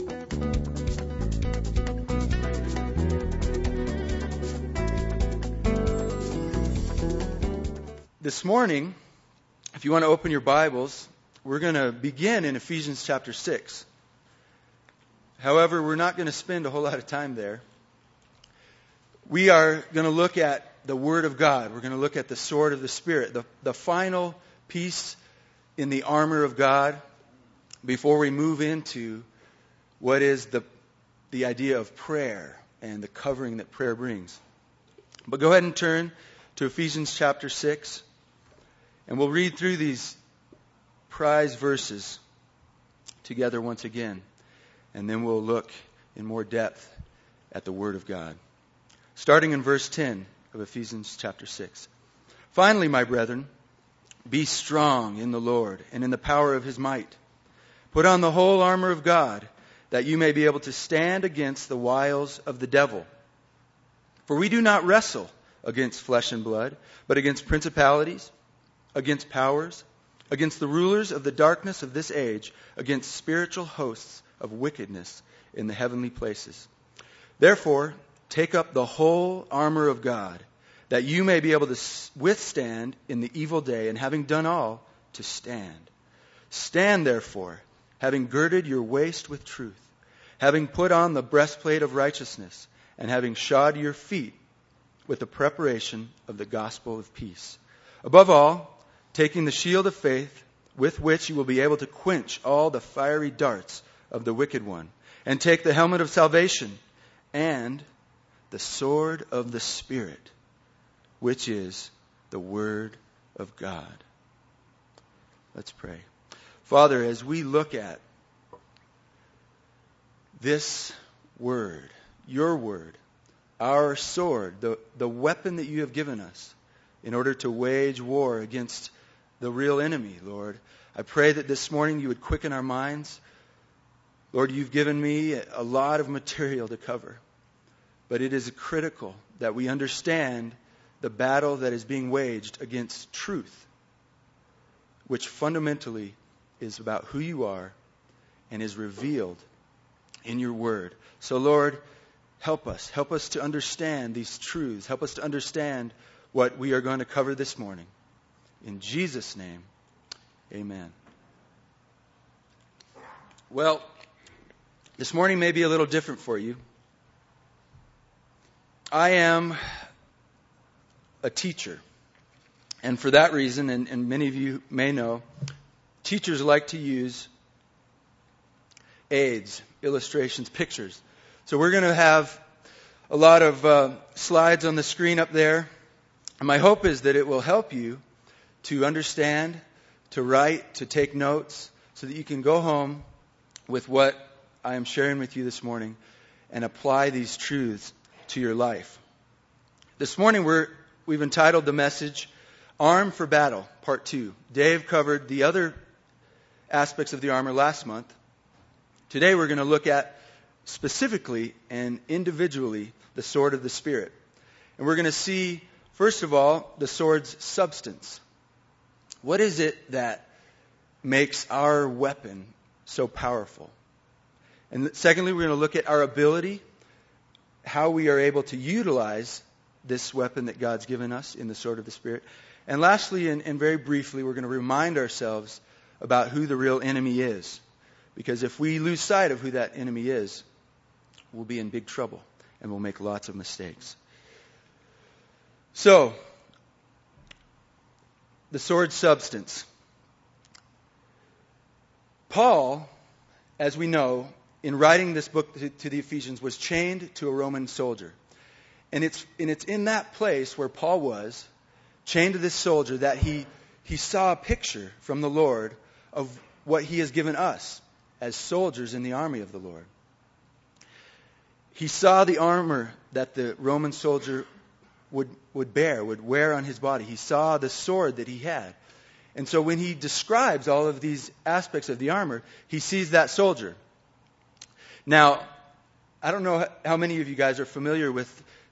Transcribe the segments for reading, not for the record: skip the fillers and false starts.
This morning, if you want to open your Bibles, we're going to begin in Ephesians chapter 6. However, we're not going to spend a whole lot of time there. We are going to look at the Word of God. We're going to look at the sword of the Spirit, the final piece in the armor of God before we move into what is the idea of prayer and the covering that prayer brings. But go ahead and turn to Ephesians chapter 6. And we'll read through these prized verses together once again. And then we'll look in more depth at the Word of God. Starting in verse 10 of Ephesians chapter 6. Finally, my brethren, be strong in the Lord and in the power of His might. Put on the whole armor of God, that you may be able to stand against the wiles of the devil. For we do not wrestle against flesh and blood, but against principalities, against powers, against the rulers of the darkness of this age, against spiritual hosts of wickedness in the heavenly places. Therefore, take up the whole armor of God, that you may be able to withstand in the evil day, and having done all, to stand. Stand therefore, having girded your waist with truth, having put on the breastplate of righteousness, and having shod your feet with the preparation of the gospel of peace. Above all, taking the shield of faith, with which you will be able to quench all the fiery darts of the wicked one, and take the helmet of salvation and the sword of the Spirit, which is the Word of God. Let's pray. Father, as we look at this Word, your Word, our sword, the weapon that you have given us in order to wage war against the real enemy, Lord, I pray that this morning you would quicken our minds. Lord, you've given me a lot of material to cover, but it is critical that we understand the battle that is being waged against truth, which fundamentally is about who you are and is revealed in your word. So, Lord, help us. Help us to understand these truths. Help us to understand what we are going to cover this morning. In Jesus' name, amen. Well, this morning may be a little different for you. I am a teacher. And for that reason, and many of you may know, teachers like to use aids, illustrations, pictures. So we're going to have a lot of slides on the screen up there. And my hope is that it will help you to understand, to write, to take notes, so that you can go home with what I am sharing with you this morning and apply these truths to your life. This morning we've entitled the message, Armed for Battle, Part 2. Dave covered the other aspects of the armor last month. Today we're going to look at specifically and individually the sword of the Spirit. And we're going to see, first of all, the sword's substance. What is it that makes our weapon so powerful? And secondly, we're going to look at our ability, how we are able to utilize this weapon that God's given us in the sword of the Spirit. And lastly, and very briefly, we're going to remind ourselves about who the real enemy is. Because if we lose sight of who that enemy is, we'll be in big trouble and we'll make lots of mistakes. So, the sword's substance. Paul, as we know, in writing this book to the Ephesians, was chained to a Roman soldier. And it's in that place where Paul was, chained to this soldier, that he saw a picture from the Lord of what He has given us as soldiers in the army of the Lord. He saw the armor that the Roman soldier would wear on his body. He saw the sword that he had. And so when he describes all of these aspects of the armor, he sees that soldier. Now, I don't know how many of you guys are familiar with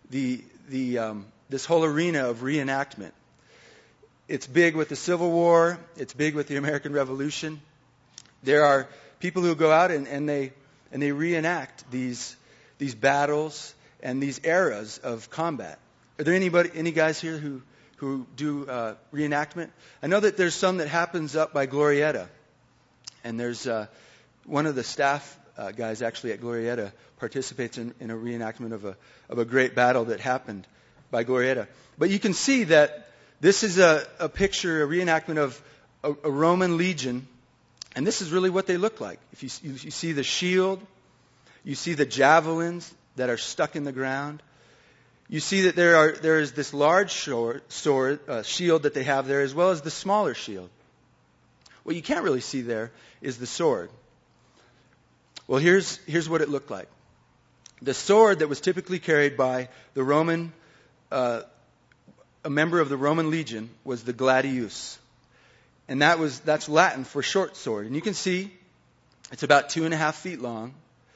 this whole arena of reenactment. It's big with the Civil War. It's big with the American Revolution. There are people who go out and they and they reenact these battles and these eras of combat. Are there any guys here who do reenactment? I know that there's some that happens up by Glorieta, and there's one of the staff guys actually at Glorieta participates in a reenactment of a great battle that happened by Glorieta. But you can see that this is a picture, a reenactment of a Roman legion, and this is really what they look like. If you see the shield, you see the javelins that are stuck in the ground. You see that there is this large shield that they have there, as well as the smaller shield. What you can't really see there is the sword. Well, here's what it looked like. The sword that was typically carried by the Roman, a member of the Roman legion, was the gladius. And that's Latin for short sword. And you can see it's about 2.5 feet long.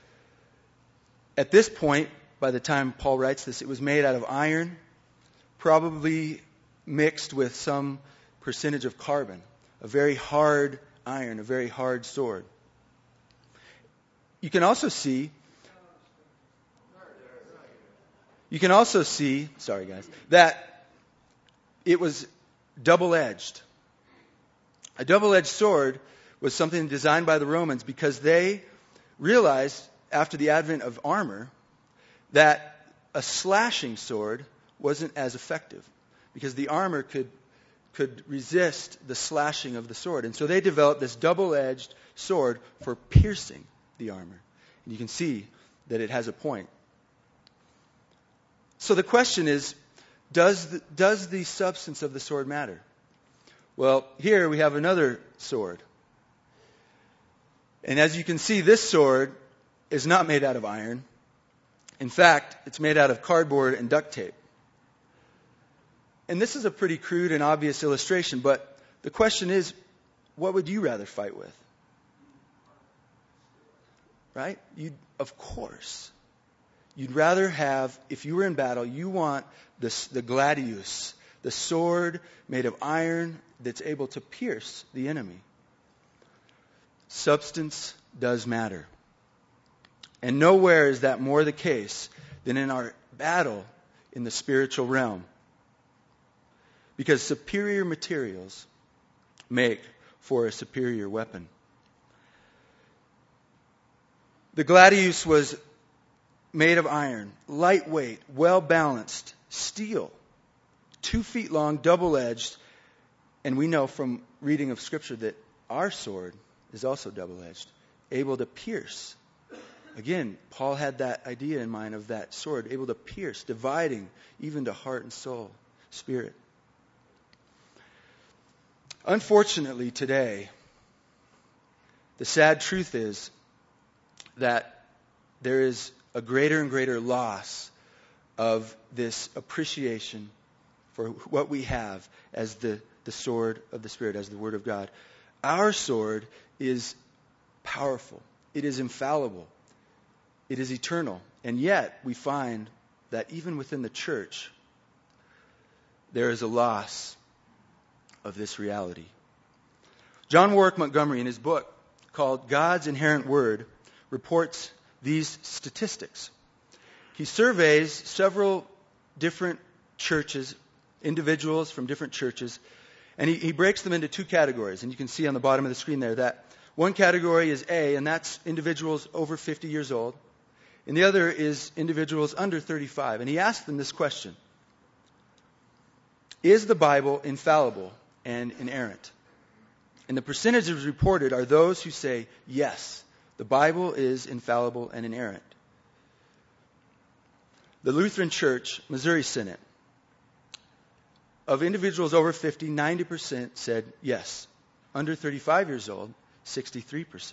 At this point, by the time Paul writes this, it was made out of iron, probably mixed with some percentage of carbon. A very hard iron, a very hard sword. You can also see, sorry guys, that it was double-edged. A double-edged sword was something designed by the Romans because they realized after the advent of armor that a slashing sword wasn't as effective because the armor could resist the slashing of the sword. And so they developed this double-edged sword for piercing the armor. And you can see that it has a point. So the question is, does the substance of the sword matter? Well, here we have another sword. And as you can see, this sword is not made out of iron. In fact, it's made out of cardboard and duct tape. And this is a pretty crude and obvious illustration, but the question is, what would you rather fight with? Right? Of course. You'd rather have, if you were in battle, you want the gladius, the sword made of iron that's able to pierce the enemy. Substance does matter. And nowhere is that more the case than in our battle in the spiritual realm. Because superior materials make for a superior weapon. The gladius was made of iron, lightweight, well-balanced, steel, 2 feet long, double-edged. And we know from reading of Scripture that our sword is also double-edged, able to pierce. Again, Paul had that idea in mind of that sword, able to pierce, dividing even to heart and soul, spirit. Unfortunately, today, the sad truth is that there is a greater and greater loss of this appreciation for what we have as the sword of the Spirit, as the Word of God. Our sword is powerful. It is infallible. It is eternal. And yet, we find that even within the church, there is a loss of this reality. John Warwick Montgomery, in his book called God's Inherent Word, reports these statistics. He surveys several different churches, individuals from different churches, and he breaks them into 2 categories. And you can see on the bottom of the screen there that one category is A, and that's individuals over 50 years old. And the other is individuals under 35. And he asked them this question: is the Bible infallible and inerrant? And the percentages reported are those who say, yes, the Bible is infallible and inerrant. The Lutheran Church, Missouri Synod, of individuals over 50, 90% said yes. Under 35 years old, 63%.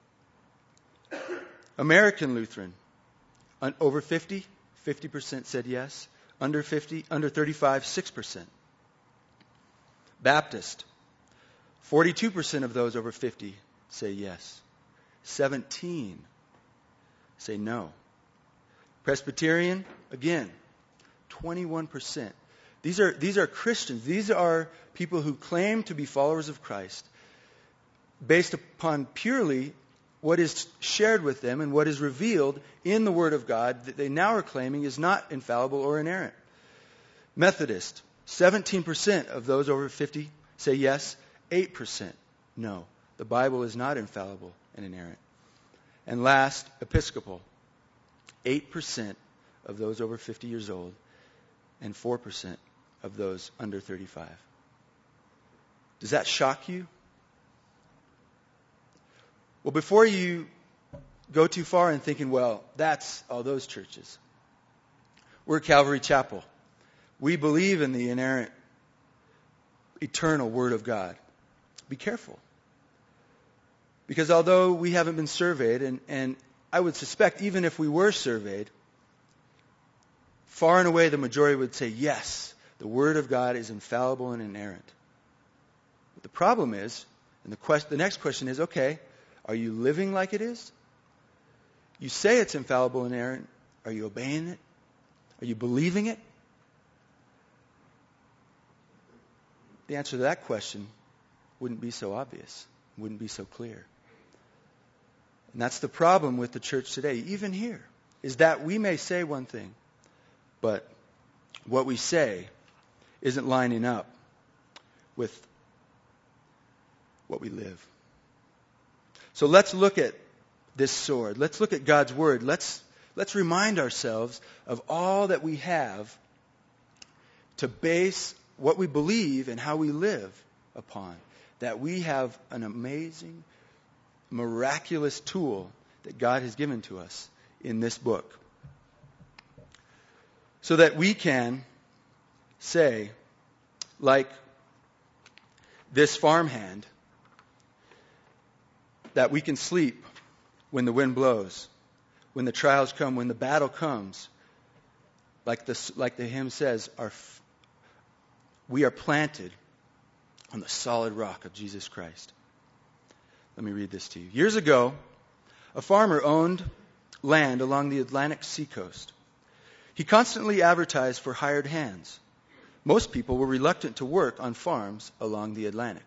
American Lutheran, over 50, 50% said yes. Under 35, 6%. Baptist, 42% of those over 50 say yes. 17 say no. Presbyterian, again, 21%. These are Christians. These are people who claim to be followers of Christ based upon purely what is shared with them and what is revealed in the Word of God that they now are claiming is not infallible or inerrant. Methodist, 17% of those over 50 say yes, 8% no. The Bible is not infallible and inerrant. And last, Episcopal, 8% of those over 50 years old and 4% of those under 35. Does that shock you? Well, before you go too far in thinking, well, that's all those churches. We're Calvary Chapel. We believe in the inerrant, eternal Word of God. Be careful. Because although we haven't been surveyed, and I would suspect even if we were surveyed, far and away the majority would say, yes, the Word of God is infallible and inerrant. But the problem is, and the next question is, okay, are you living like it is? You say it's infallible and inerrant. Are you obeying it? Are you believing it? The answer to that question wouldn't be so obvious, wouldn't be so clear. And that's the problem with the church today, even here, is that we may say one thing, but what we say isn't lining up with what we live. So let's look at this sword. Let's look at God's Word. Let's remind ourselves of all that we have to base what we believe and how we live upon. That we have an amazing, miraculous tool that God has given to us in this book. So that we can say, like this farmhand, that we can sleep when the wind blows, when the trials come, when the battle comes. Like the hymn says, we are planted on the solid rock of Jesus Christ. Let me read this to you. Years ago, a farmer owned land along the Atlantic seacoast. He constantly advertised for hired hands. Most people were reluctant to work on farms along the Atlantic.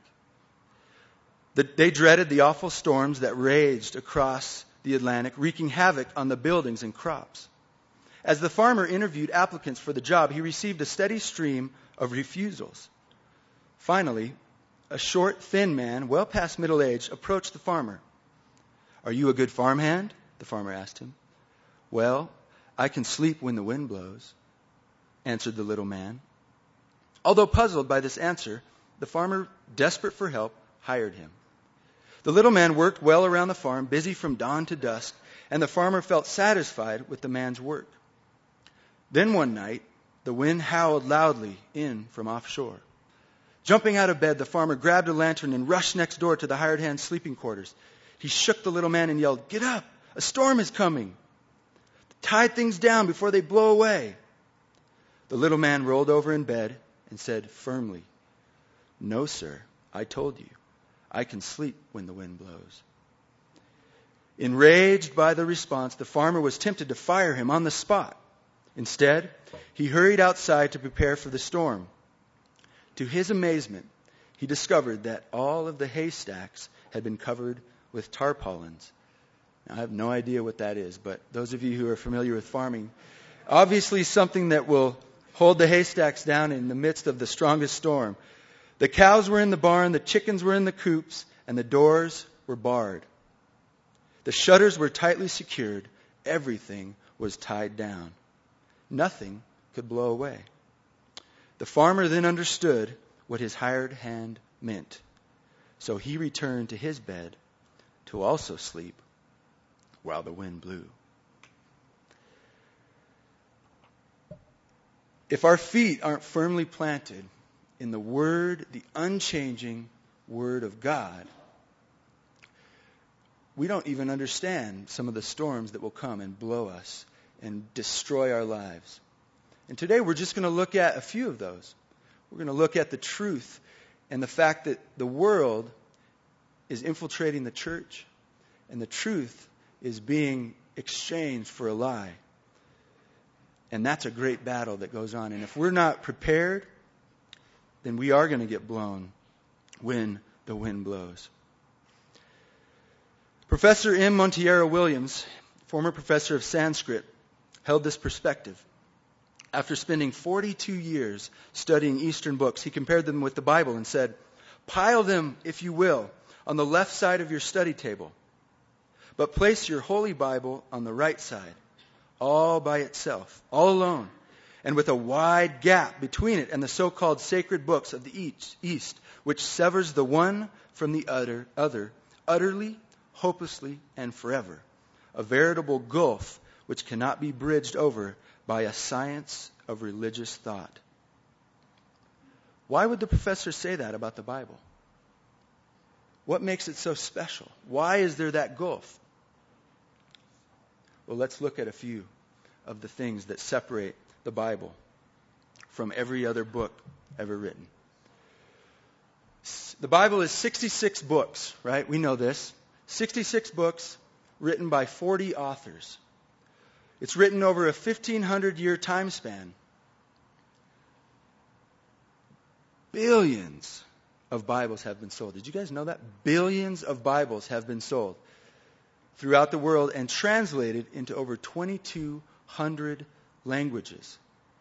They dreaded the awful storms that raged across the Atlantic, wreaking havoc on the buildings and crops. As the farmer interviewed applicants for the job, he received a steady stream of refusals. Finally, a short, thin man, well past middle age, approached the farmer. "Are you a good farmhand?" the farmer asked him. "Well, I can sleep when the wind blows," answered the little man. Although puzzled by this answer, the farmer, desperate for help, hired him. The little man worked well around the farm, busy from dawn to dusk, and the farmer felt satisfied with the man's work. Then one night, the wind howled loudly in from offshore. Jumping out of bed, the farmer grabbed a lantern and rushed next door to the hired hand's sleeping quarters. He shook the little man and yelled, "Get up! A storm is coming! Tie things down before they blow away!" The little man rolled over in bed and said firmly, "No, sir, I told you. I can sleep when the wind blows." Enraged by the response, the farmer was tempted to fire him on the spot. Instead, he hurried outside to prepare for the storm. To his amazement, he discovered that all of the haystacks had been covered with tarpaulins. Now, I have no idea what that is, but those of you who are familiar with farming, obviously something that will hold the haystacks down in the midst of the strongest storm. The cows were in the barn, the chickens were in the coops, and the doors were barred. The shutters were tightly secured. Everything was tied down. Nothing could blow away. The farmer then understood what his hired hand meant. So he returned to his bed to also sleep while the wind blew. If our feet aren't firmly planted in the Word, the unchanging Word of God, we don't even understand some of the storms that will come and blow us and destroy our lives. And today we're just going to look at a few of those. We're going to look at the truth and the fact that the world is infiltrating the church and the truth is being exchanged for a lie. And that's a great battle that goes on. And if we're not prepared, then we are going to get blown when the wind blows. Professor M. Monteiro Williams, former professor of Sanskrit, held this perspective. After spending 42 years studying Eastern books, he compared them with the Bible and said, "Pile them, if you will, on the left side of your study table, but place your Holy Bible on the right side, all by itself, all alone, and with a wide gap between it and the so-called sacred books of the East, which severs the one from the other, utterly, hopelessly, and forever. A veritable gulf which cannot be bridged over by a science of religious thought." Why would the professor say that about the Bible? What makes it so special? Why is there that gulf? Well, let's look at a few of the things that separate the Bible from every other book ever written. The Bible is 66 books, right? We know this. 66 books written by 40 authors. It's written over a 1,500-year time span. Billions of Bibles have been sold. Did you guys know that? Billions of Bibles have been sold throughout the world and translated into over 2,200 languages.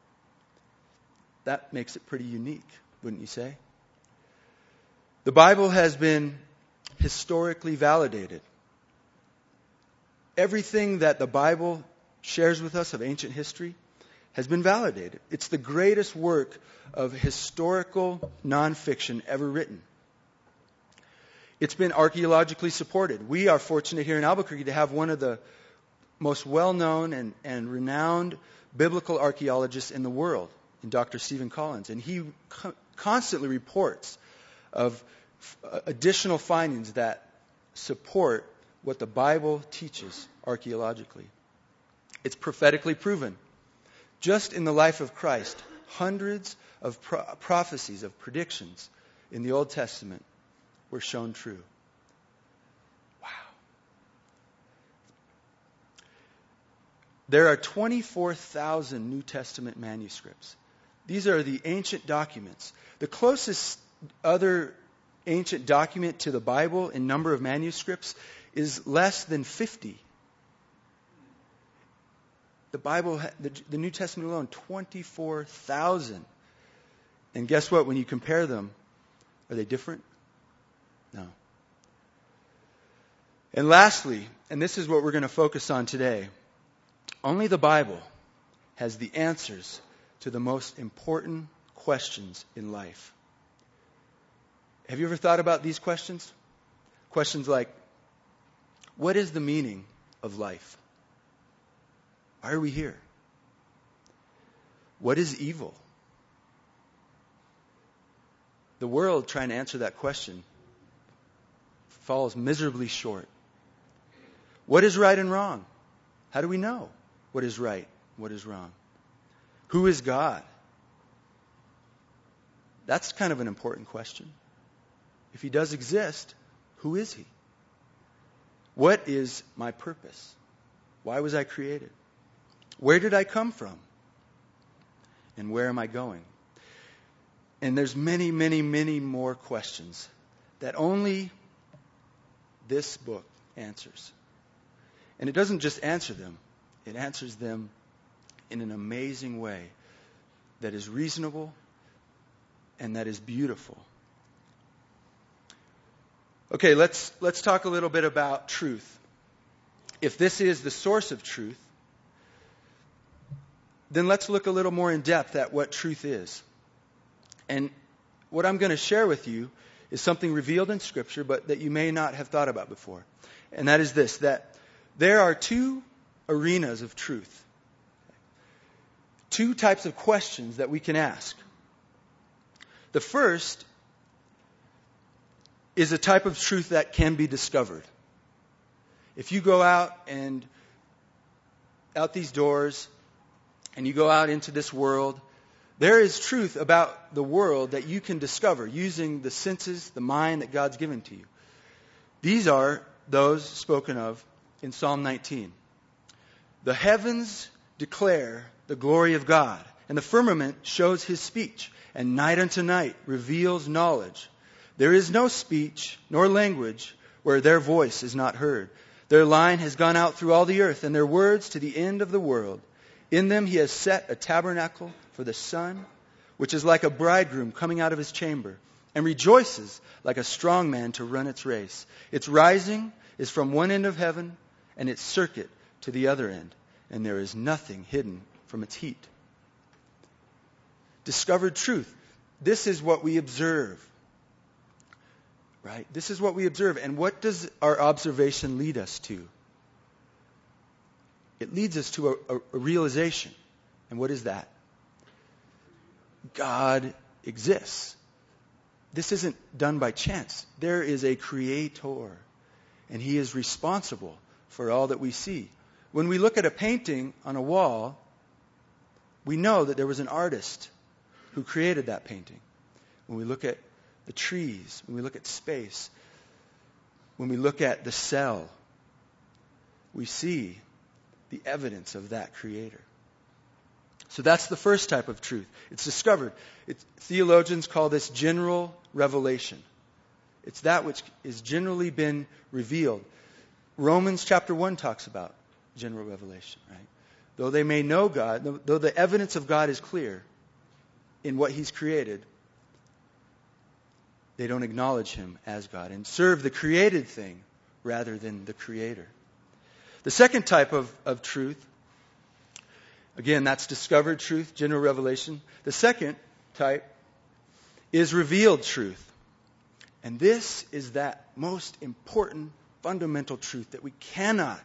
That makes it pretty unique, wouldn't you say? The Bible has been historically validated. Everything that the Bible shares with us of ancient history has been validated. It's the greatest work of historical nonfiction ever written. It's been archaeologically supported. We are fortunate here in Albuquerque to have one of the most well-known and renowned biblical archaeologists in the world, in Dr. Stephen Collins. And he constantly reports of additional findings that support what the Bible teaches archaeologically. It's prophetically proven. Just in the life of Christ, hundreds of prophecies, of predictions in the Old Testament were shown true. Wow. There are 24,000 New Testament manuscripts. These are the ancient documents. The closest other ancient document to the Bible in number of manuscripts is less than 50. The Bible, the New Testament alone, 24,000. And guess what? When you compare them, are they different? No. And lastly, and this is what we're going to focus on today, only the Bible has the answers to the most important questions in life. Have you ever thought about these questions? Questions like, what is the meaning of life? Why are we here? What is evil? The world trying to answer that question falls miserably short. What is right and wrong? How do we know what is right, what is wrong? Who is God? That's kind of an important question. If he does exist, who is he? What is my purpose? Why was I created? Where did I come from? And where am I going? And there's many, many, many more questions that only this book answers. And it doesn't just answer them. It answers them in an amazing way that is reasonable and that is beautiful. Okay, let's talk a little bit about truth. If this is the source of truth, then let's look a little more in depth at what truth is. And what I'm going to share with you is something revealed in Scripture, but that you may not have thought about before. And that is this, that there are two arenas of truth. Two types of questions that we can ask. The first is a type of truth that can be discovered. If you go out these doors and you go out into this world, there is truth about the world that you can discover using the senses, the mind that God's given to you. These are those spoken of in Psalm 19. The heavens declare the glory of God, and the firmament shows his speech, and night unto night reveals knowledge. There is no speech nor language where their voice is not heard. Their line has gone out through all the earth, and their words to the end of the world. In them he has set a tabernacle for the sun, which is like a bridegroom coming out of his chamber, and rejoices like a strong man to run its race. Its rising is from one end of heaven, and its circuit to the other end, and there is nothing hidden from its heat. Discovered truth. This is what we observe. Right? This is what we observe. And what does our observation lead us to? It leads us to a realization. And what is that? God exists. This isn't done by chance. There is a creator, and he is responsible for all that we see. When we look at a painting on a wall, we know that there was an artist who created that painting. When we look at the trees, when we look at space, when we look at the cell, we see the evidence of that creator. So that's the first type of truth. It's discovered. Theologians call this general revelation. It's that which has generally been revealed. Romans chapter 1 talks about general revelation, right? Though they may know God, though the evidence of God is clear in what he's created, they don't acknowledge him as God and serve the created thing rather than the creator. The second type of truth, again, that's discovered truth, general revelation. The second type is revealed truth. And this is that most important fundamental truth that we cannot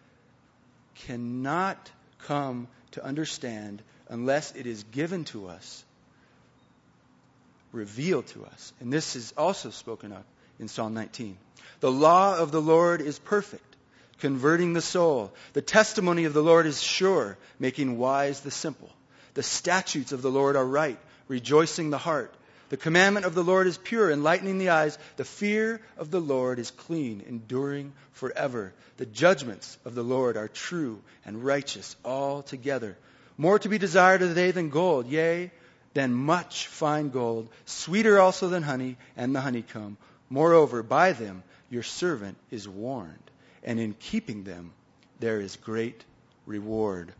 come to understand unless it is given to us, revealed to us. And this is also spoken of in Psalm 19. The law of the Lord is perfect, converting the soul. The testimony of the Lord is sure, making wise the simple. The statutes of the Lord are right, rejoicing the heart. The commandment of the Lord is pure, enlightening the eyes. The fear of the Lord is clean, enduring forever. The judgments of the Lord are true and righteous altogether. More to be desired are they than gold, yea, than much fine gold, sweeter also than honey and the honeycomb. Moreover, by them your servant is warned, and in keeping them there is great reward.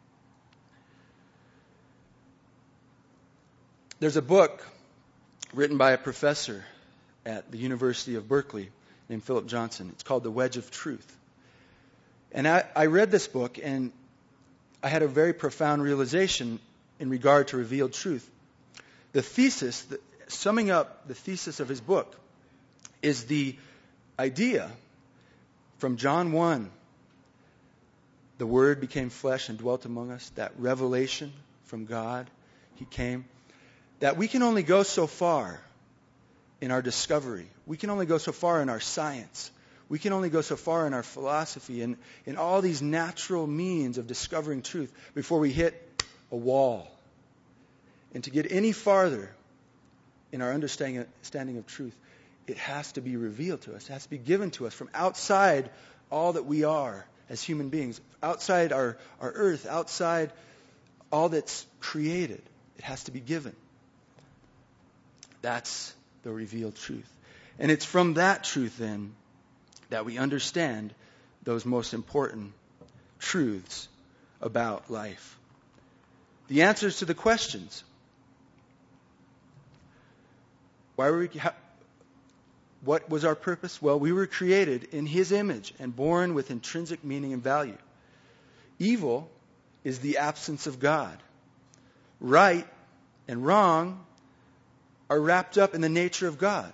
There's a book written by a professor at the University of Berkeley named Philip Johnson. It's called The Wedge of Truth. And I read this book, and I had a very profound realization in regard to revealed truth. The thesis, summing up the thesis of his book, is the idea from John 1. The Word became flesh and dwelt among us. That revelation from God, he came. That we can only go so far in our discovery. We can only go so far in our science. We can only go so far in our philosophy and in all these natural means of discovering truth before we hit a wall. And to get any farther in our understanding of truth, it has to be revealed to us. It has to be given to us from outside all that we are as human beings, outside our earth, outside all that's created. It has to be given. That's the revealed truth. And it's from that truth, then, that we understand those most important truths about life. The answers to the questions. What was our purpose? Well, we were created in his image and born with intrinsic meaning and value. Evil is the absence of God. Right and wrong are wrapped up in the nature of God.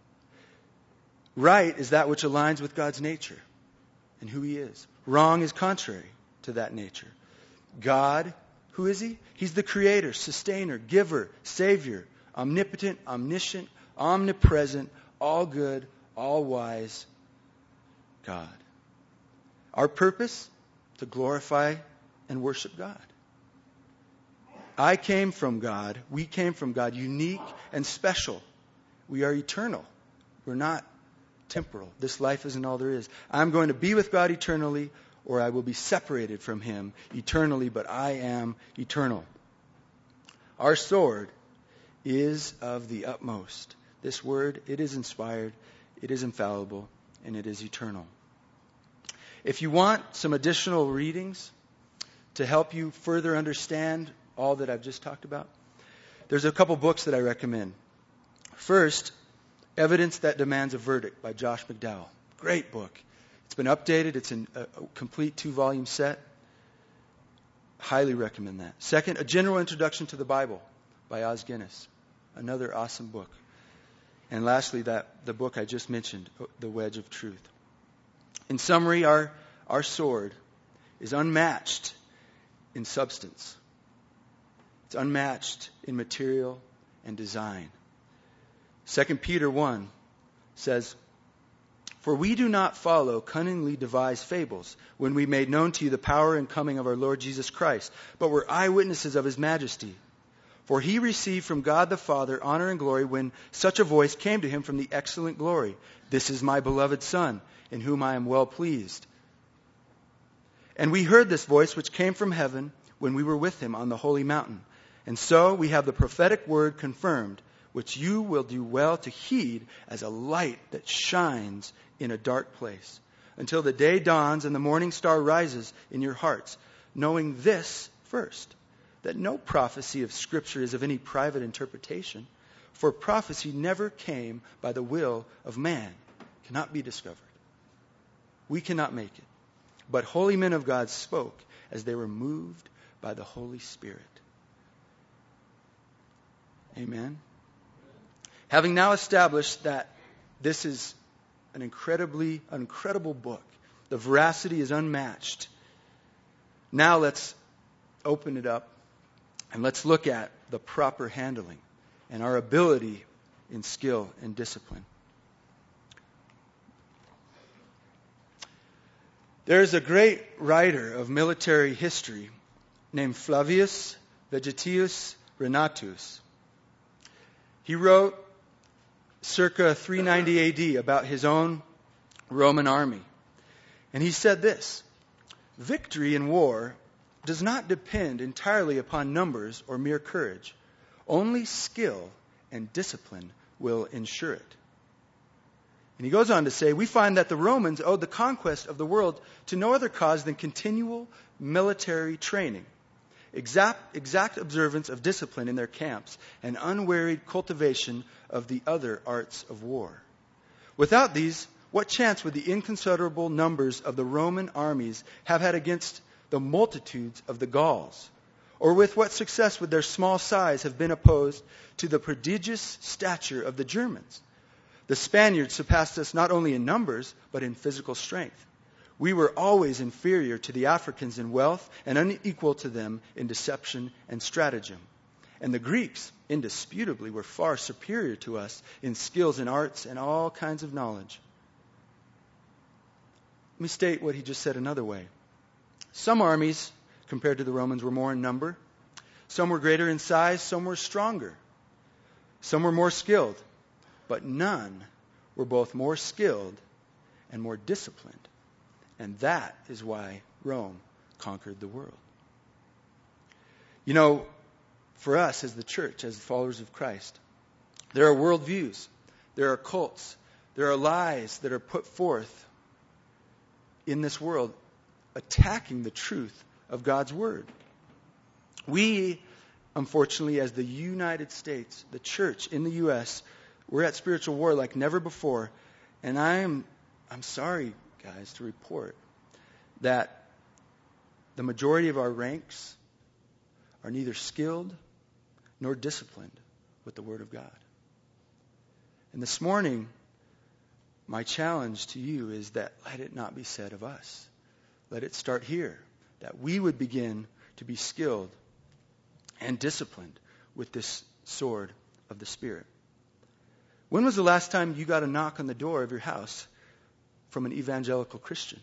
Right is that which aligns with God's nature and who he is. Wrong is contrary to that nature. God, who is he? He's the creator, sustainer, giver, savior, omnipotent, omniscient, omnipresent, all good, all wise God. Our purpose? To glorify and worship God. I came from God. We came from God, unique and special. We are eternal. We're not temporal. This life isn't all there is. I'm going to be with God eternally, or I will be separated from him eternally, but I am eternal. Our sword is of the utmost. This word, it is inspired, it is infallible, and it is eternal. If you want some additional readings to help you further understand all that I've just talked about, there's a couple books that I recommend. First, Evidence That Demands a Verdict by Josh McDowell. Great book. It's been updated. It's in a complete 2-volume set. Highly recommend that. Second, A General Introduction to the Bible by Os Guinness. Another awesome book. And lastly, the book I just mentioned, The Wedge of Truth. In summary, our sword is unmatched in substance. It's unmatched in material and design. 2 Peter 1 says, "For we do not follow cunningly devised fables when we made known to you the power and coming of our Lord Jesus Christ, but were eyewitnesses of his majesty. For he received from God the Father honor and glory when such a voice came to him from the excellent glory. This is my beloved Son, in whom I am well pleased. And we heard this voice which came from heaven when we were with him on the holy mountain. And so we have the prophetic word confirmed, which you will do well to heed as a light that shines in a dark place, until the day dawns and the morning star rises in your hearts, knowing this first, that no prophecy of Scripture is of any private interpretation, for prophecy never came by the will of man, cannot be discovered. We cannot make it. But holy men of God spoke as they were moved by the Holy Spirit." Amen. Having now established that this is an incredible book, the veracity is unmatched. Now let's open it up and let's look at the proper handling and our ability in skill and discipline. There's a great writer of military history named Flavius Vegetius Renatus. He wrote circa 390 AD about his own Roman army. And he said this: "Victory in war does not depend entirely upon numbers or mere courage. Only skill and discipline will ensure it." And he goes on to say, "We find that the Romans owed the conquest of the world to no other cause than continual military training, exact observance of discipline in their camps, and unwearied cultivation of the other arts of war. Without these, what chance would the inconsiderable numbers of the Roman armies have had against the multitudes of the Gauls? Or with what success would their small size have been opposed to the prodigious stature of the Germans? The Spaniards surpassed us not only in numbers, but in physical strength. We were always inferior to the Africans in wealth and unequal to them in deception and stratagem. And the Greeks, indisputably, were far superior to us in skills and arts and all kinds of knowledge." Let me state what he just said another way. Some armies, compared to the Romans, were more in number. Some were greater in size. Some were stronger. Some were more skilled. But none were both more skilled and more disciplined. And that is why Rome conquered the world. You know, for us as the church, as the followers of Christ, there are worldviews, there are cults, there are lies that are put forth in this world attacking the truth of God's Word. We, unfortunately, as the United States, the church in the U.S., we're at spiritual war like never before. And I'm sorry, guys, to report that the majority of our ranks are neither skilled nor disciplined with the Word of God. And this morning, my challenge to you is that let it not be said of us. Let it start here, that we would begin to be skilled and disciplined with this sword of the Spirit. When was the last time you got a knock on the door of your house from an evangelical Christian?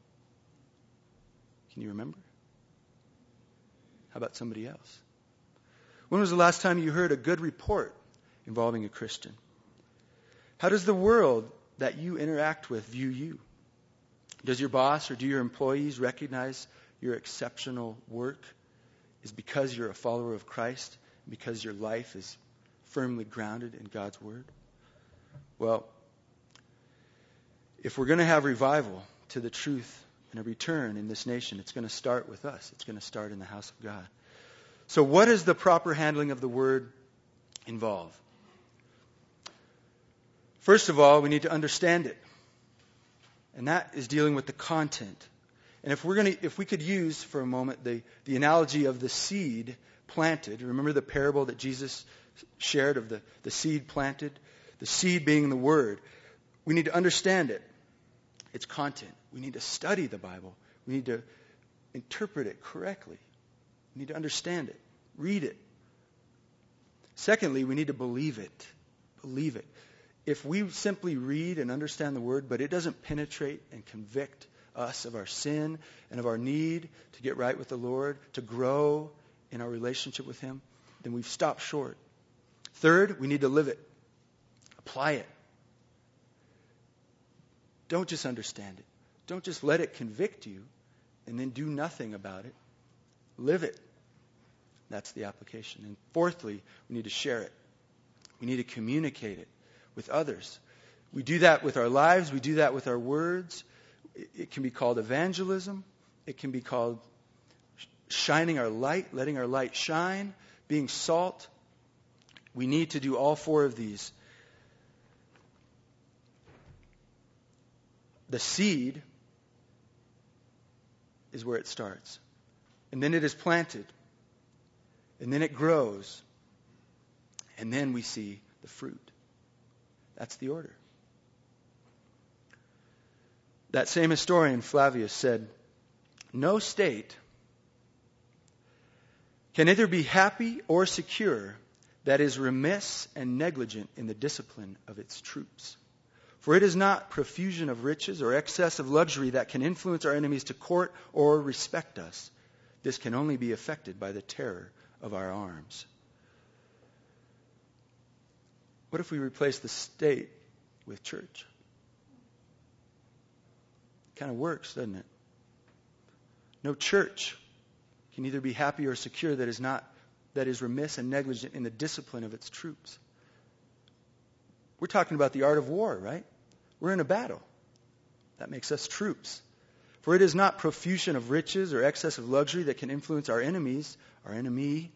Can you remember? How about somebody else? When was the last time you heard a good report involving a Christian? How does the world that you interact with view you? Does your boss or do your employees recognize your exceptional work is because you're a follower of Christ, because your life is firmly grounded in God's Word? Well, if we're going to have revival to the truth going to return in this nation. It's going to start with us. It's going to start in the house of God. So what does the proper handling of the Word involve? First of all, we need to understand it. And that is dealing with the content. And if we could use for a moment the analogy of the seed planted. Remember the parable that Jesus shared of the seed planted? The seed being the Word. We need to understand it. Its content. We need to study the Bible. We need to interpret it correctly. We need to understand it. Read it. Secondly, we need to believe it. Believe it. If we simply read and understand the Word, but it doesn't penetrate and convict us of our sin and of our need to get right with the Lord, to grow in our relationship with Him, then we've stopped short. Third, we need to live it. Apply it. Don't just understand it. Don't just let it convict you and then do nothing about it. Live it. That's the application. And fourthly, we need to share it. We need to communicate it with others. We do that with our lives. We do that with our words. It can be called evangelism. It can be called shining our light, letting our light shine, being salt. We need to do all four of these. The seed is where it starts. And then it is planted. And then it grows. And then we see the fruit. That's the order. That same historian, Flavius, said, "No state can either be happy or secure that is remiss and negligent in the discipline of its troops. For it is not profusion of riches or excess of luxury that can influence our enemies to court or respect us. This can only be effected by the terror of our arms." What if we replace the state with church? It kind of works, doesn't it? No church can either be happy or secure that is remiss and negligent in the discipline of its troops. We're talking about the art of war, right? We're in a battle. That makes us troops. For it is not profusion of riches or excess of luxury that can influence our enemies, our enemy,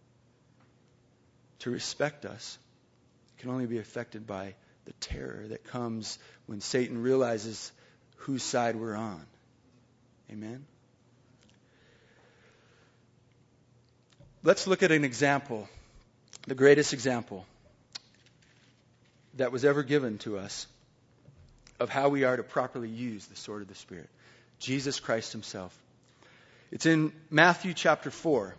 to respect us. It can only be affected by the terror that comes when Satan realizes whose side we're on. Amen? Let's look at an example, the greatest example that was ever given to us of how we are to properly use the sword of the Spirit. Jesus Christ Himself. It's in Matthew chapter 4.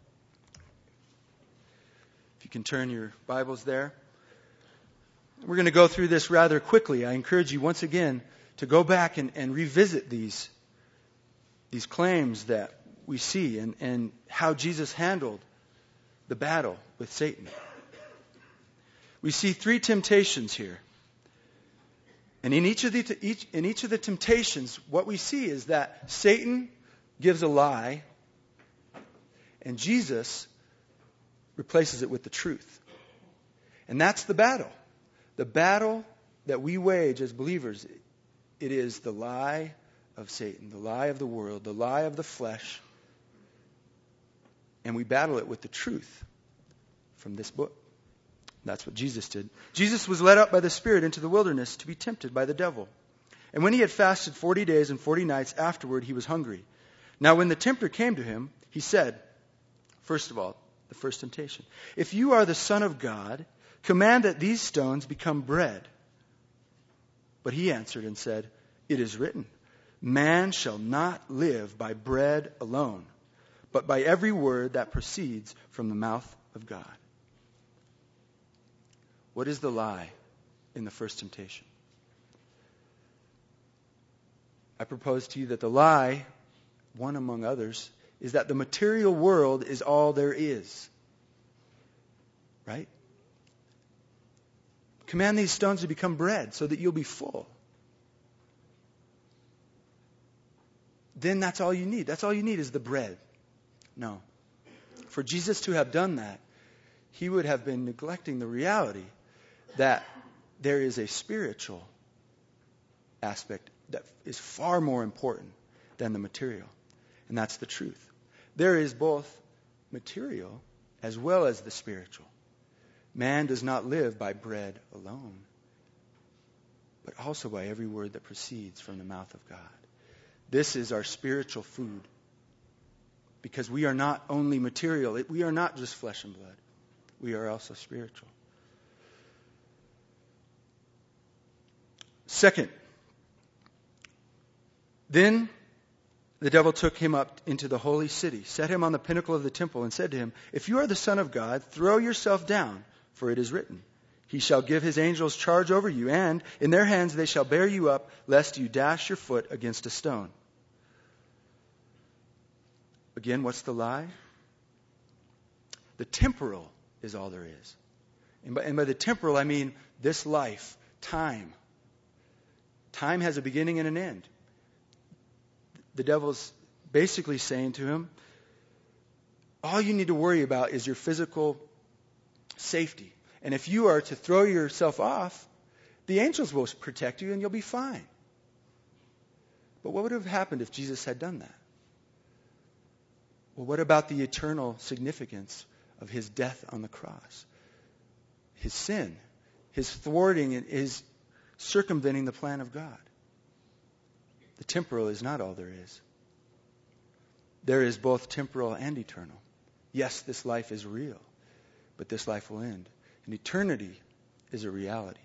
If you can turn your Bibles there. We're going to go through this rather quickly. I encourage you once again to go back and revisit these claims that we see and how Jesus handled the battle with Satan. We see three temptations here. And in each of the temptations, what we see is that Satan gives a lie and Jesus replaces it with the truth. And that's the battle. The battle that we wage as believers, it is the lie of Satan, the lie of the world, the lie of the flesh. And we battle it with the truth from this book. That's what Jesus did. Jesus was led up by the Spirit into the wilderness to be tempted by the devil. And when He had fasted 40 days and 40 nights, afterward He was hungry. Now when the tempter came to Him, He said, first of all, the first temptation, "If you are the Son of God, command that these stones become bread." But He answered and said, "It is written, man shall not live by bread alone, but by every word that proceeds from the mouth of God." What is the lie in the first temptation? I propose to you that the lie, one among others, is that the material world is all there is. Right? Command these stones to become bread so that you'll be full. Then that's all you need. That's all you need is the bread. No. For Jesus to have done that, He would have been neglecting the reality that there is a spiritual aspect that is far more important than the material. And that's the truth. There is both material as well as the spiritual. Man does not live by bread alone, but also by every word that proceeds from the mouth of God. This is our spiritual food, because we are not only material. We are not just flesh and blood. We are also spiritual. Second, then the devil took him up into the holy city, set him on the pinnacle of the temple, and said to him, "If you are the Son of God, throw yourself down, for it is written, He shall give His angels charge over you, and in their hands they shall bear you up, lest you dash your foot against a stone." Again, what's the lie? The temporal is all there is. And by the temporal, I mean this life, time. Time has a beginning and an end. The devil's basically saying to him, all you need to worry about is your physical safety. And if you are to throw yourself off, the angels will protect you and you'll be fine. But what would have happened if Jesus had done that? Well, what about the eternal significance of His death on the cross? His sin, His thwarting, and His circumventing the plan of God. The temporal is not all there is. There is both temporal and eternal. Yes, this life is real, but this life will end. And eternity is a reality.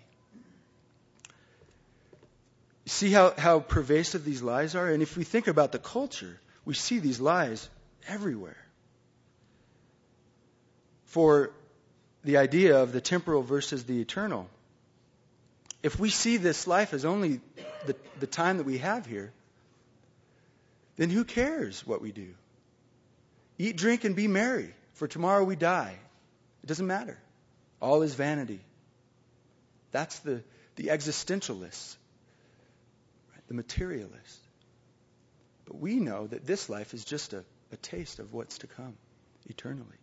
You see how pervasive these lies are? And if we think about the culture, we see these lies everywhere. For the idea of the temporal versus the eternal, if we see this life as only the time that we have here, then who cares what we do? Eat, drink, and be merry, for tomorrow we die. It doesn't matter. All is vanity. That's the existentialists, right? The materialists. But we know that this life is just a taste of what's to come eternally.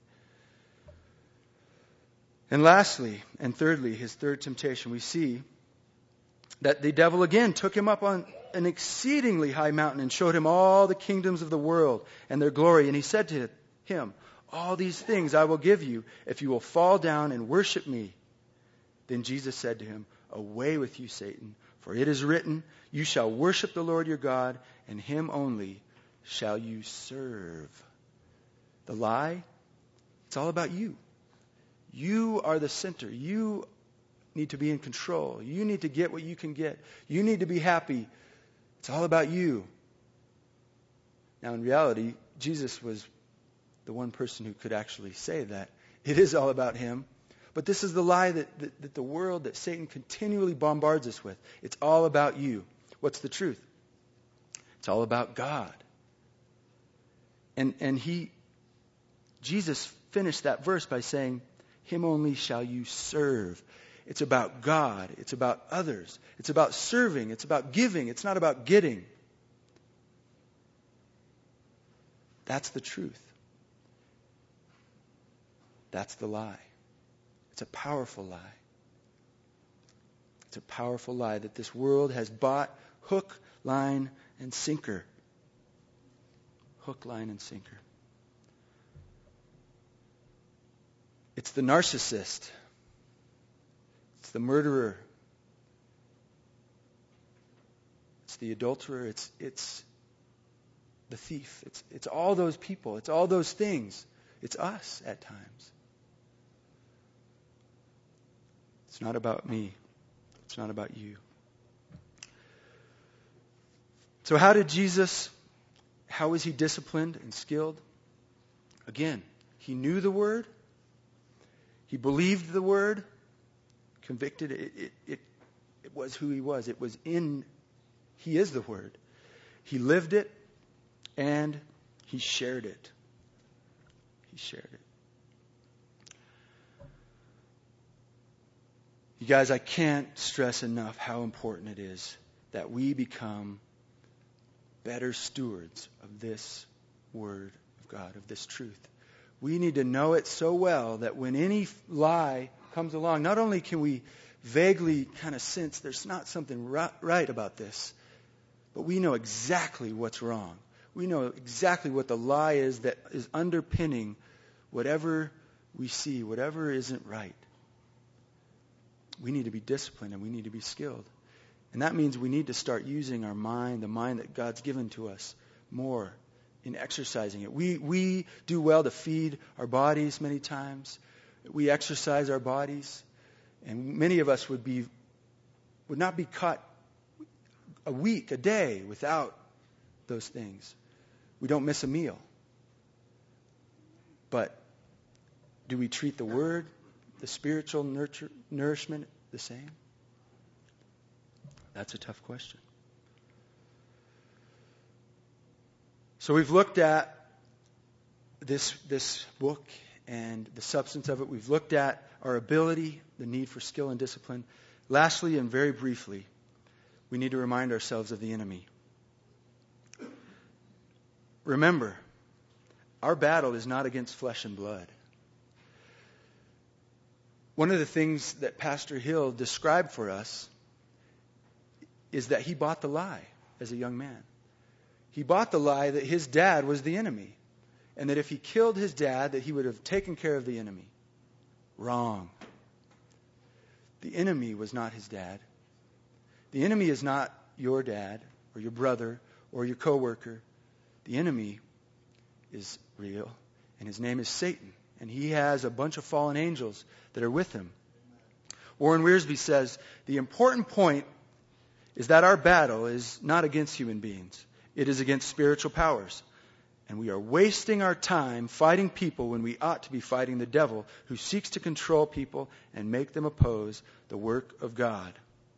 And lastly, and thirdly, his third temptation, we see that the devil again took him up on an exceedingly high mountain and showed him all the kingdoms of the world and their glory. And he said to him, "All these things I will give you if you will fall down and worship me." Then Jesus said to him, "Away with you, Satan, for it is written, you shall worship the Lord your God, and Him only shall you serve." The lie, it's all about you. You are the center. You need to be in control. You need to get what you can get. You need to be happy. It's all about you. Now, in reality, Jesus was the one person who could actually say that. It is all about Him. But this is the lie that the world, that Satan continually bombards us with. It's all about you. What's the truth? It's all about God. And Jesus finished that verse by saying, "Him only shall you serve." It's about God. It's about others. It's about serving. It's about giving. It's not about getting. That's the truth. That's the lie. It's a powerful lie. It's a powerful lie that this world has bought hook, line, and sinker. Hook, line, and sinker. It's the narcissist. It's the murderer. It's the adulterer. It's the thief. It's all those people. It's all those things. It's us at times. It's not about me. It's not about you. So how was He disciplined and skilled? Again, He knew the Word. He believed the Word. Convicted. It was who He was. He is the Word. He lived it and He shared it. He shared it. You guys, I can't stress enough how important it is that we become better stewards of this Word of God, of this truth. We need to know it so well that when any lie comes along, not only can we vaguely kind of sense there's not something right about this, But we know exactly what's wrong. We know exactly what the lie is that is underpinning whatever we see, whatever isn't right. We need to be disciplined and we need to be skilled. And that means we need to start using our mind, the mind that God's given to us, more in exercising it. We do well to feed our bodies many times. We exercise our bodies. And many of us would not be caught a week, a day without those things. We don't miss a meal. But do we treat the Word, the spiritual nourishment, the same? That's a tough question. So we've looked at this book and the substance of it. We've looked at our ability, the need for skill and discipline. Lastly, and very briefly, we need to remind ourselves of the enemy. Remember, our battle is not against flesh and blood. One of the things that Pastor Hill described for us is that he bought the lie as a young man. He bought the lie that his dad was the enemy, and that if he killed his dad, that he would have taken care of the enemy. Wrong. The enemy was not his dad. The enemy is not your dad or your brother or your coworker. The enemy is real, and his name is Satan, and he has a bunch of fallen angels that are with him. Warren Wiersbe says, the important point is that our battle is not against human beings. It is against spiritual powers. And we are wasting our time fighting people when we ought to be fighting the devil who seeks to control people and make them oppose the work of God.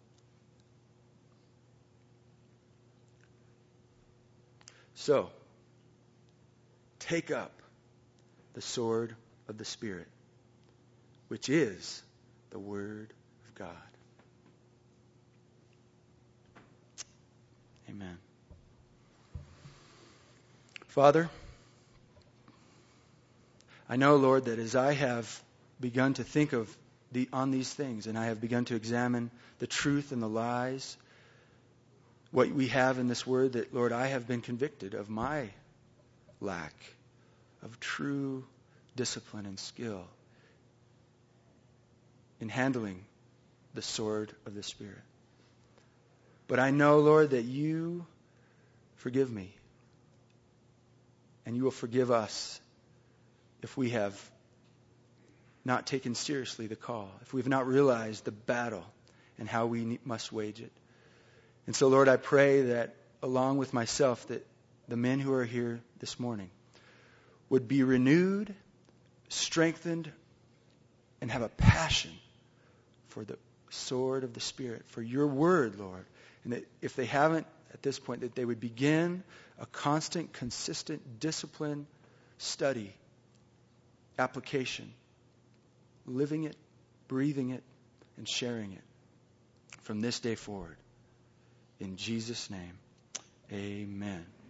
So, take up the sword of the Spirit, which is the Word of God. Amen. Father, I know, Lord, that as I have begun to think on these things, and I have begun to examine the truth and the lies, what we have in this word, that, Lord, I have been convicted of my lack of true discipline and skill in handling the sword of the Spirit. But I know, Lord, that you forgive me. And you will forgive us if we have not taken seriously the call, if we have not realized the battle and how we must wage it. And so, Lord, I pray that along with myself, that the men who are here this morning would be renewed, strengthened, and have a passion for the sword of the Spirit, for your word, Lord. And that if they haven't at this point, that they would begin a constant, consistent, discipline, study, application, living it, breathing it, and sharing it from this day forward. In Jesus' name, amen.